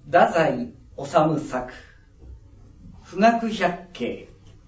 太宰治作富岳百景。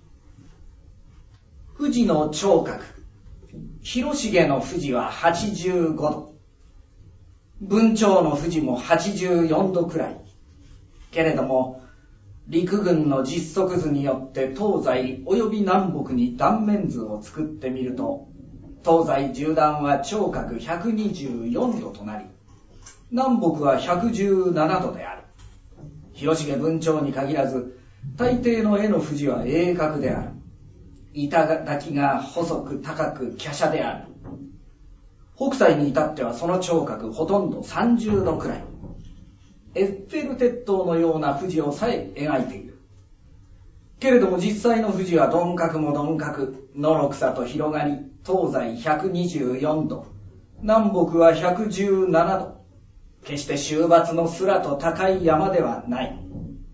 富士の頂角、広重の富士は85度、文鳥の富士も84度くらい。けれども陸軍の実測図によって東西及び南北に断面図を作ってみると、東西縦断は頂角124度となり、南北は117度である。広重文鳥に限らず、大抵の絵の富士は鋭角である。頂が細く高く華奢である。北斎に至ってはその頂角ほとんど30度くらい。エッフェル鉄塔のような富士をさえ描いている。けれども実際の富士は鈍角も鈍角、野の草と広がり、東西124度、南北は117度。決して終抜のすらと高い山ではない。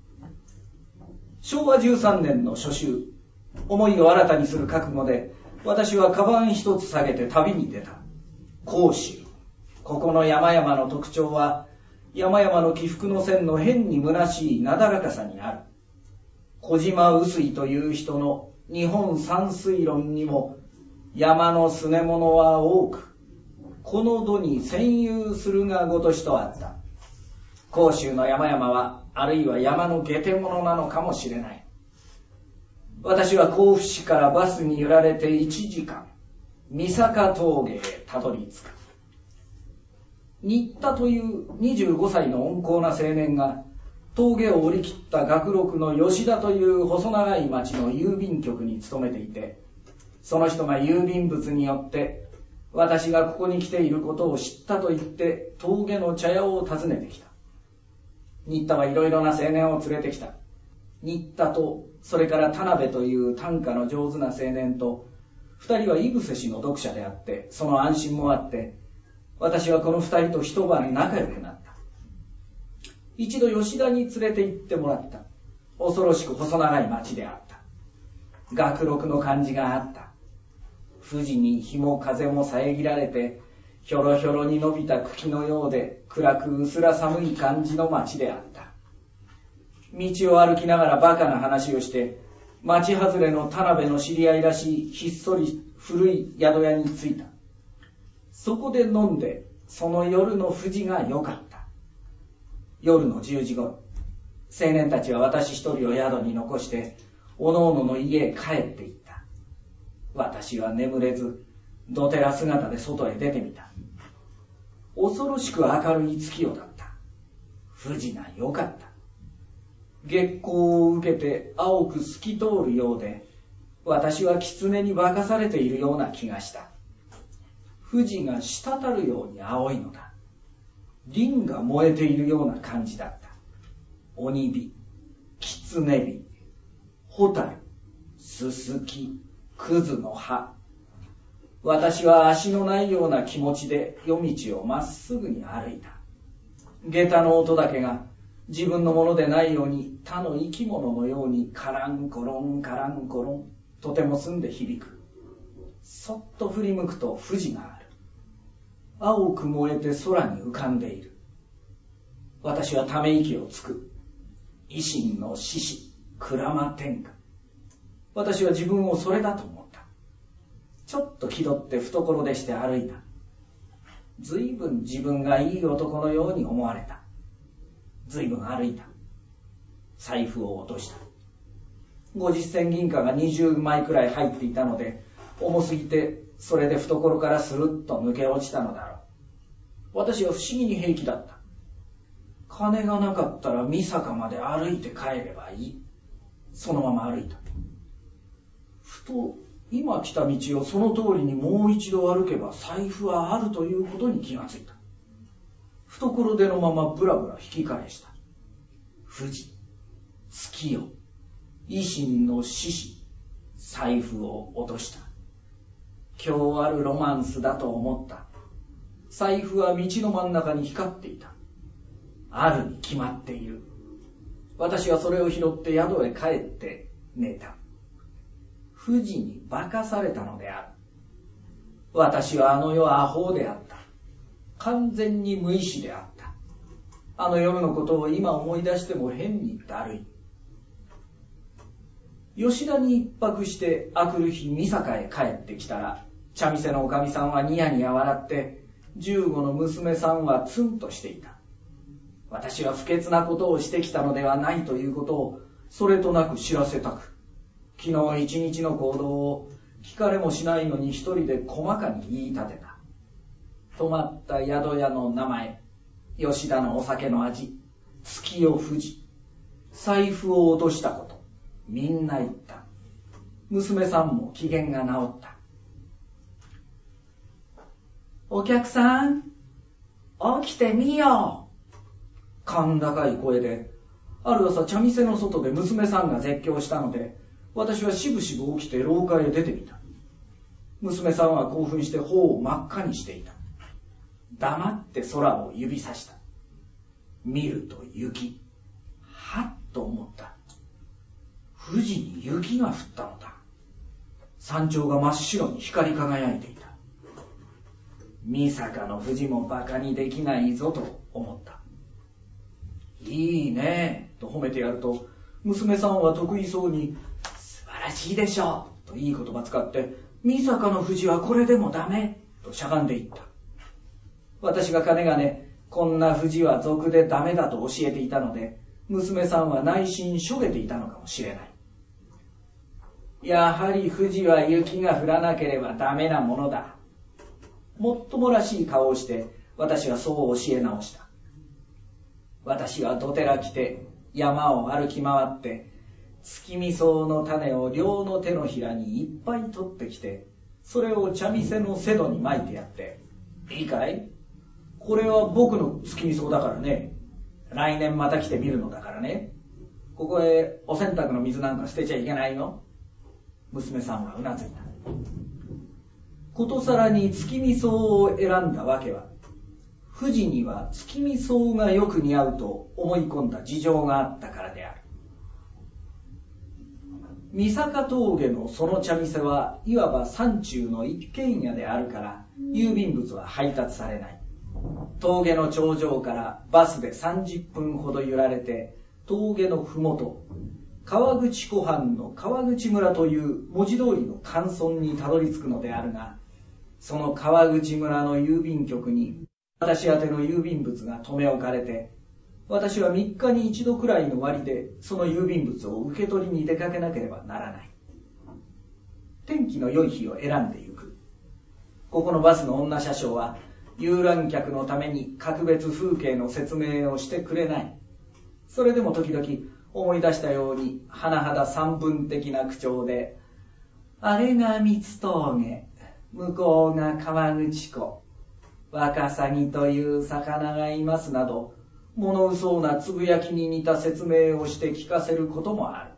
昭和13年の初秋、思いを新たにする覚悟で、私はカバン一つ下げて旅に出た。甲州。ここの山々の特徴は、山々の起伏の線の変に虚しいなだらかさにある。小島臼井という人の日本山水論にも、山のすね者は多く、この土に占有するがごとしとあった。甲州の山々は、あるいは山の下手者なのかもしれない。私は甲府市からバスに揺られて1時間、三坂峠へたどり着く。新田という25歳の温厚な青年が、峠を降り切った学録の吉田という細長い町の郵便局に勤めていて、その人が郵便物によって私がここに来ていることを知ったと言って峠の茶屋を訪ねてきた。新田はいろいろな青年を連れてきた。新田とそれから田辺という短歌の上手な青年と、二人は井伏氏の読者であって、その安心もあって私はこの二人と一晩仲良くなった。一度吉田に連れて行ってもらった。恐ろしく細長い町であった。学録の感じがあった。富士に日も風も遮られて、ひょろひょろに伸びた茎のようで暗く薄ら寒い感じの町であった。道を歩きながらバカな話をして、町外れの田辺の知り合いらしいひっそり古い宿屋に着いた。そこで飲んで、その夜の富士が良かった。夜の10時頃、青年たちは私一人を宿に残して、おのおのの家へ帰っていった。私は眠れず、どてら姿で外へ出てみた。恐ろしく明るい月夜だった。富士が良かった。月光を受けて青く透き通るようで、私は狐に化かされているような気がした。富士が滴るように青いのだ。輪が燃えているような感じだった。鬼火、狐火、蛍、すすき、葛の葉。私は足のないような気持ちで夜道をまっすぐに歩いた。下駄の音だけが自分のものでないように、他の生き物のようにカランコロンカランコロン、とても澄んで響く。そっと振り向くと富士がある。青く燃えて空に浮かんでいる。私はため息をつく。維新の志士、鞍馬天下。私は自分をそれだと思った。ちょっと気取って懐でして歩いた。ずいぶん自分がいい男のように思われた。ずいぶん歩いた。財布を落とした。50銭銀貨が20枚くらい入っていたので、重すぎてそれで懐からスルッと抜け落ちたのだろう。私は不思議に平気だった。金がなかったら三坂まで歩いて帰ればいい。そのまま歩いた。ふと今来た道をその通りにもう一度歩けば財布はあるということに気がついた。懐手のままブラブラ引き返した。富士、月夜、維新の志士、財布を落とした。今日あるロマンスだと思った。財布は道の真ん中に光っていた。あるに決まっている。私はそれを拾って宿へ帰って寝た。富士に化かされたのである。私はあの世アホであった。完全に無意志であった。 あの夜のことを今思い出しても変にだるい。吉田に一泊して明くる日三坂へ帰ってきたら、茶店のおかみさんはニヤニヤ笑って、15の娘さんはツンとしていた。私は不潔なことをしてきたのではないということをそれとなく知らせたく、昨日一日の行動を聞かれもしないのに一人で細かに言い立てた。泊まった宿屋の名前、吉田のお酒の味、月夜富士、財布を落としたこと、みんな言った。娘さんも機嫌が治った。お客さん、起きてみよう。甲高い声で、ある朝茶店の外で娘さんが絶叫したので、私はしぶしぶ起きて廊下へ出てみた。娘さんは興奮して頬を真っ赤にしていた。黙って空を指さした。見ると雪。はっと思った。富士に雪が降ったのだ。山頂が真っ白に光り輝いていた。三坂の富士もバカにできないぞと思った。いいねと褒めてやると、娘さんは得意そうに、素晴らしいでしょうといい言葉使って、三坂の富士はこれでもダメとしゃがんでいった。私がかねがね、こんな富士は俗でダメだと教えていたので、娘さんは内心しょげていたのかもしれない。やはり富士は雪が降らなければダメなものだ。もっともらしい顔をして私はそう教え直した。私はどてら来て山を歩き回って月見草の種を両の手のひらにいっぱい取ってきて、それを茶店の瀬戸に巻いてやって、いいかい？これは僕の月見草だからね。来年また来てみるのだからね。ここへお洗濯の水なんか捨てちゃいけないよ。娘さんはうなずいた。ことさらに月見草を選んだわけは、富士には月見草がよく似合うと思い込んだ事情があったからである。三坂峠のその茶店はいわば山中の一軒家であるから郵便物は配達されない。峠の頂上からバスで30分ほど揺られて、峠のふもと、川口湖畔の川口村という文字通りの寒村にたどり着くのであるが、その川口村の郵便局に私宛ての郵便物が留め置かれて、私は3日に1度くらいの割でその郵便物を受け取りに出かけなければならない。天気の良い日を選んでゆく。ここのバスの女車掌は遊覧客のために格別風景の説明をしてくれない。それでも時々思い出したように甚だ散文的な口調で、あれが三つ峠、向こうが川口湖、ワカサギという魚がいますなど、物うそうなつぶやきに似た説明をして聞かせることもある。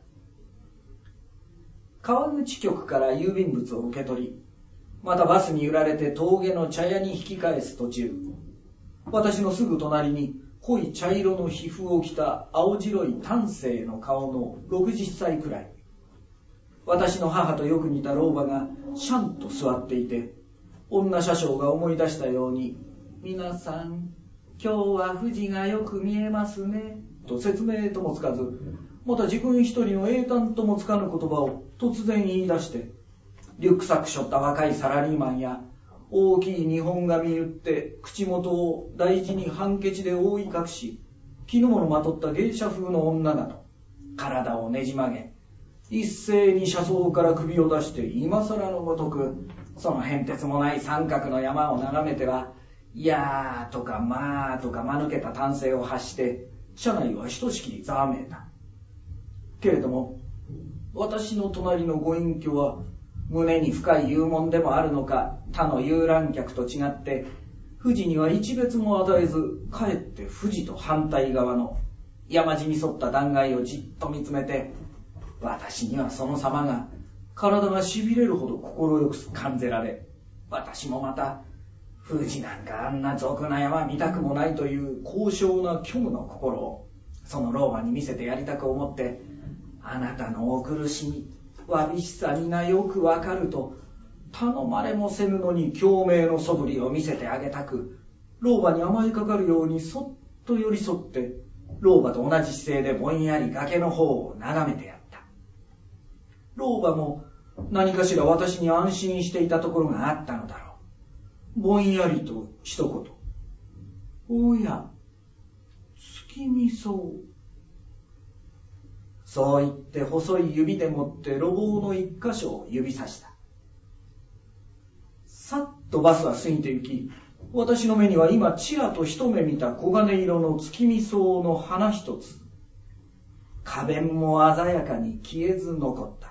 川口局から郵便物を受け取り、またバスに揺られて峠の茶屋に引き返す途中、私のすぐ隣に濃い茶色の皮膚を着た青白い端正の顔の60歳くらい、私の母とよく似た老婆がシャンと座っていて、女車掌が思い出したように、皆さん、今日は富士がよく見えますね、と説明ともつかず、また自分一人の英単ともつかぬ言葉を突然言い出して、リュックサック背負った若いサラリーマンや、大きい日本髪言って口元を大事にハンケチで覆い隠し、絹物まとった芸者風の女など、体をねじ曲げ、一斉に車窓から首を出して今更のごとく、その変哲もない三角の山を眺めては、いやーとかまーとか間抜けた丹精を発して、車内はひとしきりざわめいた。けれども、私の隣のご隠居は、胸に深い幽門でもあるのか、他の遊覧客と違って、富士には一別も与えず、かえって富士と反対側の山地に沿った断崖をじっと見つめて、私にはその様が体がしびれるほど心よく感じられ、私もまた富士なんかあんな俗な山見たくもないという高尚な虚無の心をその老婆に見せてやりたく思って、あなたのお苦しみ、わびしさ皆よくわかると頼まれもせぬのに共鳴の素振りを見せてあげたく、老婆に甘えかかるようにそっと寄り添って老婆と同じ姿勢でぼんやり崖の方を眺めてやった。老婆も何かしら私に安心していたところがあったのだろう。ぼんやりと一言、おや、月見草。そう言って細い指でもって路傍の一箇所を指さした。さっとバスは過ぎて行き、私の目には今ちらと一目見た黄金色の月見草の花一つ。花弁も鮮やかに消えず残った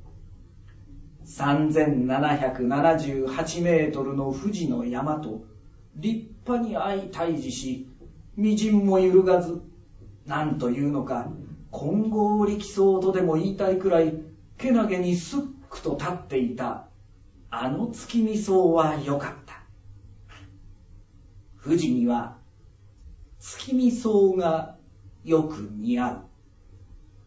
。3778メートルの富士の山と立派に相対峙し、みじんも揺るがず、なんというのか、金剛力草とでも言いたいくらい、けなげにすっくと立っていた、あの月見草はよかった。富士には月見草がよく似合う。